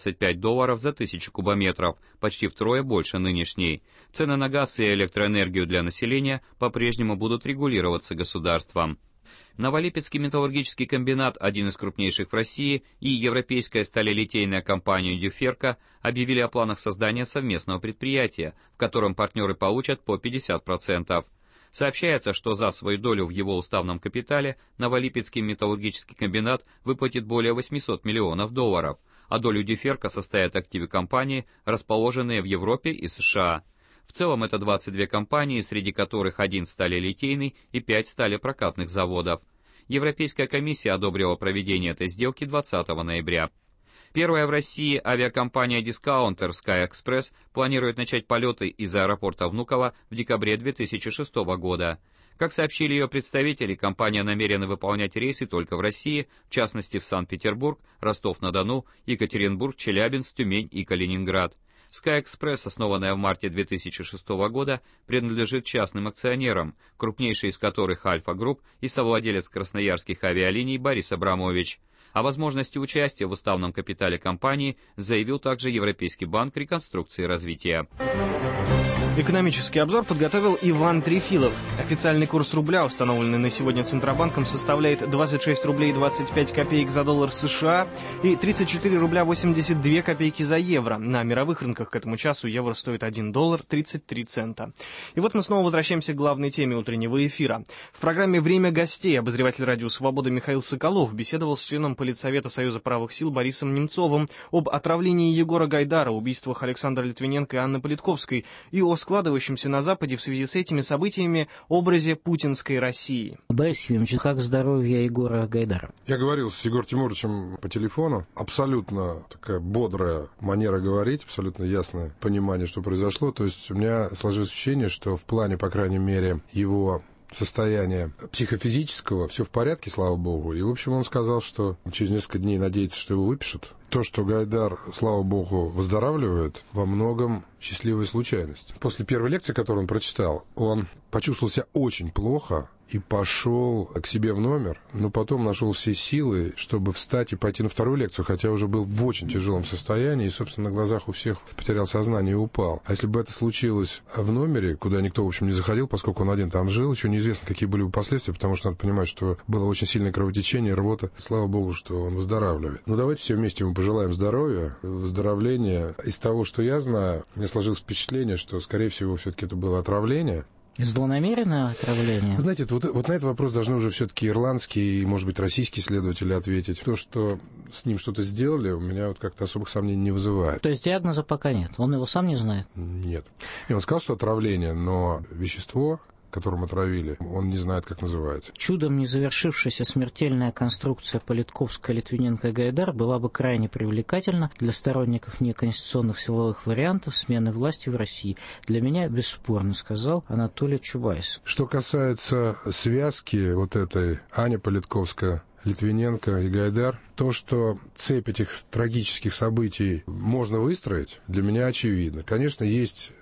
$125 за 1000 кубометров, почти втрое больше нынешней. Цены на газ и электроэнергию для населения по-прежнему будут регулироваться государством. Новолипецкий металлургический комбинат, один из крупнейших в России, и европейская сталелитейная компания «Дюферка» объявили о планах создания совместного предприятия, в котором партнеры получат по 50%. Сообщается, что за свою долю в его уставном капитале Новолипецкий металлургический комбинат выплатит более $800 миллионов, а долю Дюферка составят активы компании, расположенные в Европе и США. В целом это 22 компании, среди которых 1 сталелитейный и 5 сталепрокатных заводов. Европейская комиссия одобрила проведение этой сделки 20 ноября. Первая в России авиакомпания-дискаунтер Sky Express планирует начать полеты из аэропорта Внуково в декабре 2006 года. Как сообщили ее представители, компания намерена выполнять рейсы только в России, в частности в Санкт-Петербург, Ростов-на-Дону, Екатеринбург, Челябинск, Тюмень и Калининград. Sky Express, основанная в марте 2006 года, принадлежит частным акционерам, крупнейший из которых Альфа Групп и совладелец красноярских авиалиний Борис Абрамович. О возможности участия в уставном капитале компании заявил также Европейский банк реконструкции и развития. Экономический обзор подготовил Иван Трефилов. Официальный курс рубля, установленный на сегодня Центробанком, составляет 26 рублей 25 копеек за доллар США и 34 рубля 82 копейки за евро. На мировых рынках к этому часу евро стоит $1 33 цента. И вот мы снова возвращаемся к главной теме утреннего эфира. В программе «Время гостей» обозреватель радио «Свобода» Михаил Соколов беседовал с членом Политсовета Союза правых сил Борисом Немцовым об отравлении Егора Гайдара, убийствах Александра Литвиненко и Анны Политковской и о складывающемся на Западе в связи с этими событиями образе путинской России. Борис Ефимович, как здоровье Егора Гайдара? Я говорил с Егором Тимуровичем по телефону. Абсолютно такая бодрая манера говорить, абсолютно ясное понимание, что произошло. То есть у меня сложилось ощущение, что в плане, по крайней мере, его состояния психофизического все в порядке, слава богу. И, в общем, он сказал, что через несколько дней надеется, что его выпишут. То, что Гайдар, слава богу, выздоравливает, во многом счастливая случайность. После первой лекции, которую он прочитал, он почувствовал себя очень плохо и пошел к себе в номер, но потом нашел все силы, чтобы встать и пойти на вторую лекцию, хотя уже был в очень тяжелом состоянии и, собственно, на глазах у всех потерял сознание и упал. А если бы это случилось в номере, куда никто, в общем, не заходил, поскольку он один там жил, еще неизвестно, какие были бы последствия, потому что надо понимать, что было очень сильное кровотечение, рвота. Слава богу, что он выздоравливает. Ну, давайте все вместе ему пожелаем здоровья, выздоровления. Из того, что я знаю, мне сложилось впечатление, что, скорее всего, все-таки это было отравление. Злонамеренное отравление? Знаете, вот на этот вопрос должны уже все-таки ирландские и, может быть, российские следователи ответить. То, что с ним что-то сделали, у меня вот как-то особых сомнений не вызывает. То есть диагноза пока нет? Он его сам не знает? Нет. И он сказал, что отравление, но вещество, которым отравили, он не знает, как называется. Чудом не завершившаяся смертельная конструкция Политковская, Литвиненко и Гайдар была бы крайне привлекательна для сторонников неконституционных силовых вариантов смены власти в России. Для меня бесспорно, сказал Анатолий Чубайс. Что касается связки вот этой Аня Политковская, Литвиненко и Гайдар, то, что цепь этих трагических событий можно выстроить, для меня очевидно. Конечно, есть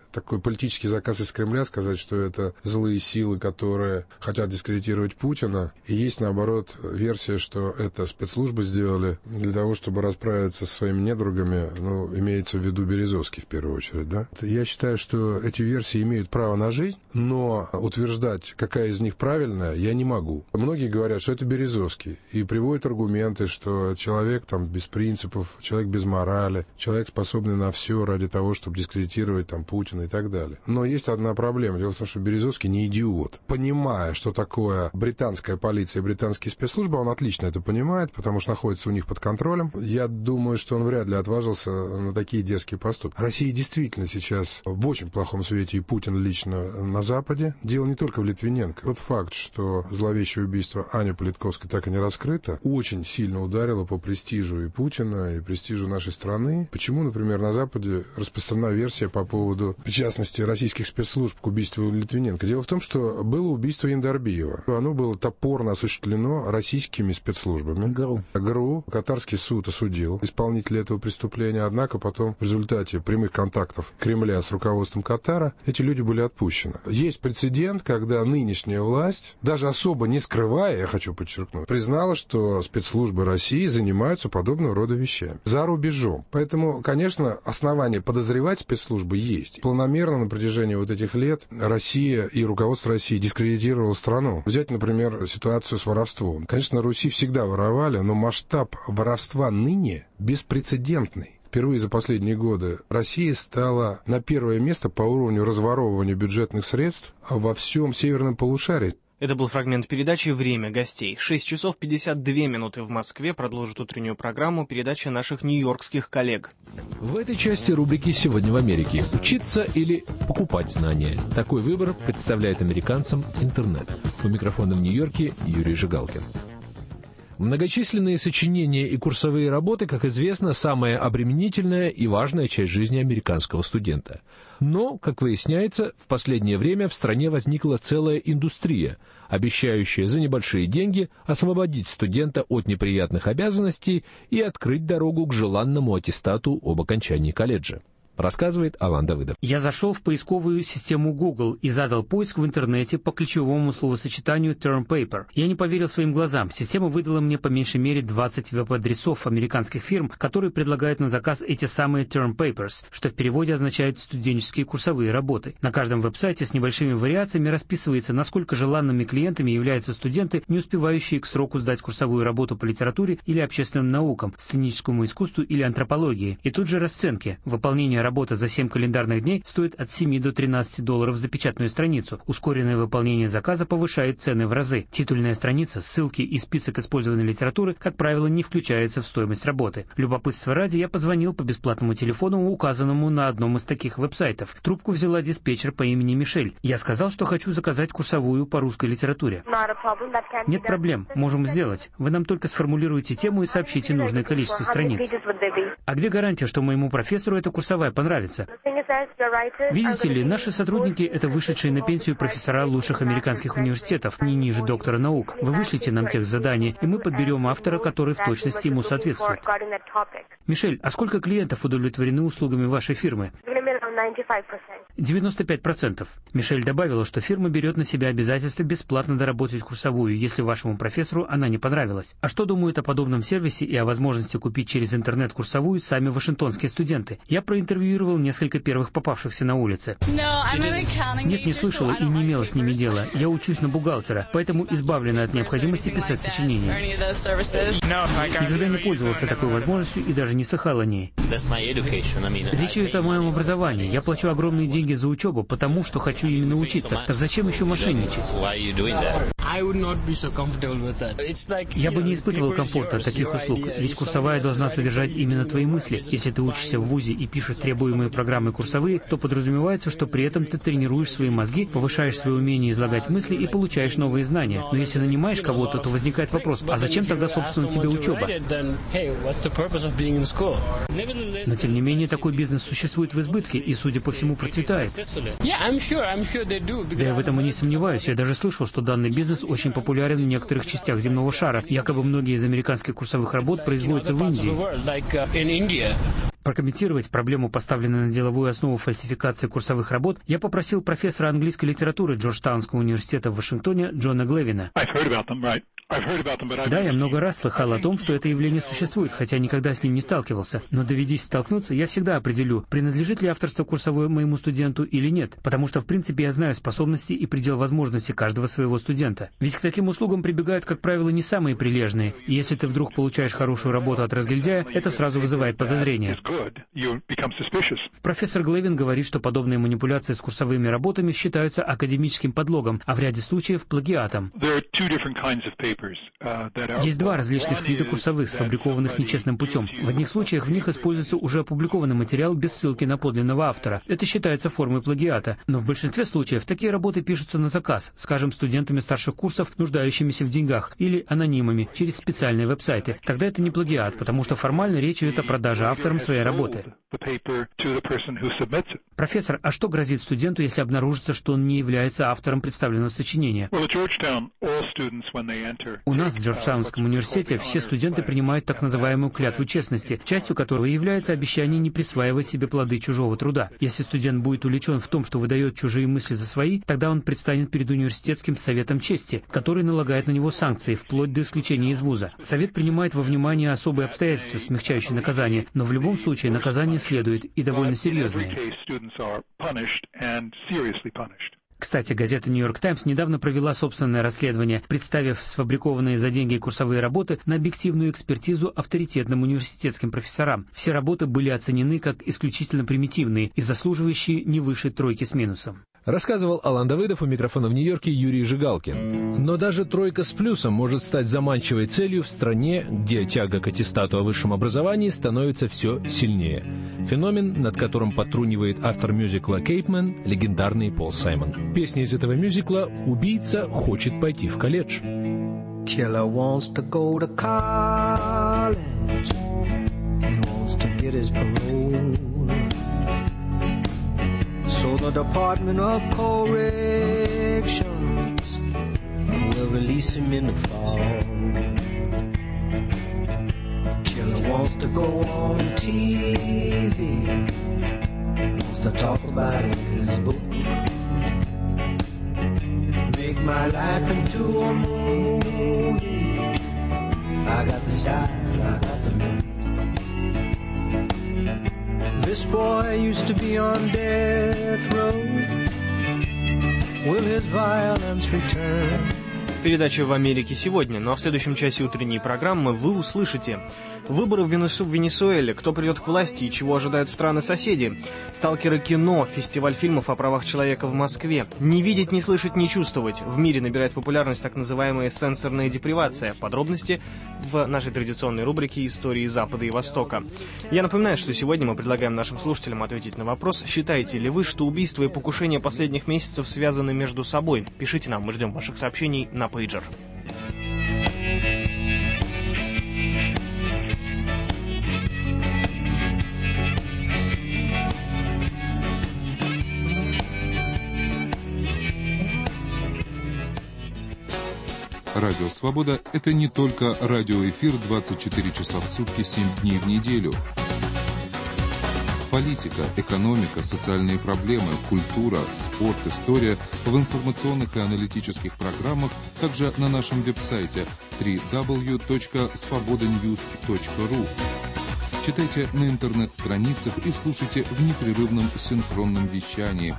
такой политический заказ из Кремля сказать, что это злые силы, которые хотят дискредитировать Путина. И есть, наоборот, версия, что это спецслужбы сделали для того, чтобы расправиться со своими недругами, ну, имеется в виду Березовский в первую очередь, да. Я считаю, что эти версии имеют право на жизнь, но утверждать, какая из них правильная, я не могу. Многие говорят, что это Березовский, и приводят аргументы, что человек там без принципов, человек без морали, человек, способный на все ради того, чтобы дискредитировать там Путина и так далее. Но есть одна проблема. Дело в том, что Березовский не идиот. Понимая, что такое британская полиция и британские спецслужбы, он отлично это понимает, потому что находится у них под контролем. Я думаю, что он вряд ли отважился на такие дерзкие поступки. Россия действительно сейчас в очень плохом свете, и Путин лично на Западе. Дело не только в Литвиненко. Вот факт, что зловещее убийство Ани Политковской так и не раскрыто, очень сильно ударило по престижу и Путина, и престижу нашей страны. Почему, например, на Западе распространена версия по поводу причастности российских спецслужб к убийству Литвиненко? Дело в том, что было убийство Яндарбиева. Оно было топорно осуществлено российскими спецслужбами. ГРУ. Катарский суд осудил исполнителя этого преступления, однако потом в результате прямых контактов Кремля с руководством Катара эти люди были отпущены. Есть прецедент, когда нынешняя власть, даже особо не скрывая, я хочу подчеркнуть, признала, что спецслужбы России занимаются подобного рода вещами за рубежом. Поэтому, конечно, основания подозревать спецслужбы есть. Планомерно на протяжении вот этих лет Россия и руководство России дискредитировало страну. Взять, например, ситуацию с воровством. Конечно, на Руси всегда воровали, но масштаб воровства ныне беспрецедентный. Впервые за последние годы Россия стала на первое место по уровню разворовывания бюджетных средств во всем северном полушарии. Это был фрагмент передачи «Время гостей». 6 часов 52 минуты в Москве. Продолжит утреннюю программу передача наших нью-йоркских коллег. В этой части рубрики «Сегодня в Америке». Учиться или покупать знания. Такой выбор представляет американцам интернет. У микрофона в Нью-Йорке Юрий Жигалкин. Многочисленные сочинения и курсовые работы, как известно, самая обременительная и важная часть жизни американского студента. Но, как выясняется, в последнее время в стране возникла целая индустрия, обещающая за небольшие деньги освободить студента от неприятных обязанностей и открыть дорогу к желанному аттестату об окончании колледжа. Рассказывает Алан Давыдов. Я зашел в поисковую систему Google и задал поиск в интернете по ключевому словосочетанию term paper. Я не поверил своим глазам. Система выдала мне по меньшей мере 20 веб-адресов американских фирм, которые предлагают на заказ эти самые term papers, что в переводе означает студенческие курсовые работы. На каждом веб-сайте с небольшими вариациями расписывается, насколько желанными клиентами являются студенты, не успевающие к сроку сдать курсовую работу по литературе или общественным наукам, сценическому искусству или антропологии. И тут же расценки. Выполнение работа за 7 календарных дней стоит от 7 до $13 за печатную страницу. Ускоренное выполнение заказа повышает цены в разы. Титульная страница, ссылки и список использованной литературы, как правило, не включаются в стоимость работы. Любопытство ради, я позвонил по бесплатному телефону, указанному на одном из таких веб-сайтов. Трубку взяла диспетчер по имени Мишель. Я сказал, что хочу заказать курсовую по русской литературе. Нет проблем, можем сделать. Вы нам только сформулируете тему и сообщите нужное количество страниц. А где гарантия, что моему профессору эта курсовая понравится? Видите ли, наши сотрудники — это вышедшие на пенсию профессора лучших американских университетов, не ниже доктора наук. Вы вышлите нам текст задания, и мы подберем автора, который в точности ему соответствует. Мишель, а сколько клиентов удовлетворены услугами вашей фирмы? 95%. Мишель добавила, что фирма берет на себя обязательство бесплатно доработать курсовую, если вашему профессору она не понравилась. А что думают о подобном сервисе и о возможности купить через интернет курсовую сами вашингтонские студенты? Я проинтервьюировал несколько первых попавшихся на улице. Нет, не слышала и не имела с ними дела. Я учусь на бухгалтера, поэтому избавлена от необходимости писать сочинения. Никогда не пользовался такой возможностью и даже не слыхал о ней. Речь идет о моем образовании. Я плачу огромные деньги за учебу, потому что хочу именно учиться. Так зачем еще мошенничать? Я бы не испытывал комфорта от таких услуг, ведь курсовая должна содержать именно твои мысли. Если ты учишься в ВУЗе и пишешь требуемые программы курсовые, то подразумевается, что при этом ты тренируешь свои мозги, повышаешь свои умения излагать мысли и получаешь новые знания. Но если нанимаешь кого-то, то возникает вопрос, а зачем тогда, собственно, тебе учеба? Но тем не менее, такой бизнес существует в избытке и, судя по всему, процветает. Да я в этом и не сомневаюсь. Я даже слышал, что данный бизнес очень популярен в некоторых частях земного шара. Якобы многие из американских курсовых работ производятся в Индии. Прокомментировать проблему, поставленную на деловую основу фальсификации курсовых работ, я попросил профессора английской литературы Джорджтаунского университета в Вашингтоне Джона Глевина. Да, я много раз слыхал о том, что это явление существует, хотя никогда с ним не сталкивался. Но доведись столкнуться, я всегда определю, принадлежит ли авторство курсовой моему студенту или нет, потому что, в принципе, я знаю способности и предел возможностей каждого своего студента. Ведь к таким услугам прибегают, как правило, не самые прилежные, и если ты вдруг получаешь хорошую работу от разгильдяя, это сразу вызывает подозрения. Профессор Глевин говорит, что подобные манипуляции с курсовыми работами считаются академическим подлогом, а в ряде случаев плагиатом. Есть два различных вида курсовых, сфабрикованных нечестным путем. В одних случаях в них используется уже опубликованный материал без ссылки на подлинного автора. Это считается формой плагиата. Но в большинстве случаев такие работы пишутся на заказ, скажем, студентами старших курсов, нуждающимися в деньгах, или анонимами, через специальные веб-сайты. Тогда это не плагиат, потому что формально речь идет о продаже автором своей работы. Профессор, а что грозит студенту, если обнаружится, что он не является автором представленного сочинения? У нас в Джорджтаунском университете все студенты принимают так называемую клятву честности, частью которого является обещание не присваивать себе плоды чужого труда. Если студент будет увлечен в том, что выдает чужие мысли за свои, тогда он предстанет перед университетским советом чести, который налагает на него санкции, вплоть до исключения из вуза. Совет принимает во внимание особые обстоятельства, смягчающие наказание, но в любом случае наказание следует и довольно серьезное. Кстати, газета «Нью-Йорк Таймс» недавно провела собственное расследование, представив сфабрикованные за деньги курсовые работы на объективную экспертизу авторитетным университетским профессорам. Все работы были оценены как исключительно примитивные и заслуживающие не выше тройки с минусом. Рассказывал Алан Давыдов, у микрофона в Нью-Йорке Юрий Жигалкин. Но даже тройка с плюсом может стать заманчивой целью в стране, где тяга к аттестату о высшем образовании становится все сильнее. Феномен, над которым подтрунивает автор мюзикла «Кейпмен», легендарный Пол Саймон. Песня из этого мюзикла «Убийца хочет пойти в колледж». Killer wants to go to college. He wants to get his parole. So the Department of Corrections will release him in the fall. Killer wants to go on TV, wants to talk about his book, make my life into a movie. I got the style, I got the look. This boy used to be on death row. Will his violence return? Передача «В Америке сегодня», но в следующем часе утренней программы вы услышите: выборы в Венесуэле, кто придет к власти и чего ожидают страны-соседи, сталкеры кино, фестиваль фильмов о правах человека в Москве, не видеть, не слышать, не чувствовать. В мире набирает популярность так называемая сенсорная депривация. Подробности в нашей традиционной рубрике «Истории Запада и Востока». Я напоминаю, что сегодня мы предлагаем нашим слушателям ответить на вопрос: считаете ли вы, что убийства и покушения последних месяцев связаны между собой? Пишите нам, мы ждем ваших сообщений на пейджер. Радио «Свобода» — это не только радиоэфир 24 часа в сутки, 7 дней в неделю. Политика, экономика, социальные проблемы, культура, спорт, история в информационных и аналитических программах, также на нашем веб-сайте www.svobodanews.ru. Читайте на интернет-страницах и слушайте в непрерывном синхронном вещании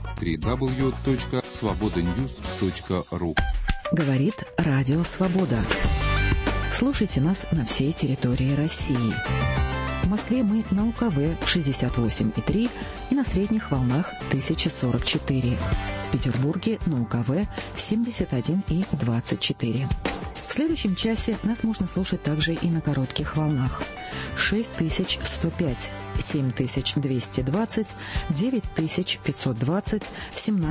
www.svobodanews.ru. Говорит Радио Свобода. Слушайте нас на всей территории России. В Москве мы на УКВ 68,3 и на средних волнах 1044. В Петербурге на УКВ 71,24. В следующем часе нас можно слушать также и на коротких волнах. 6105, 7220, 9520, 17.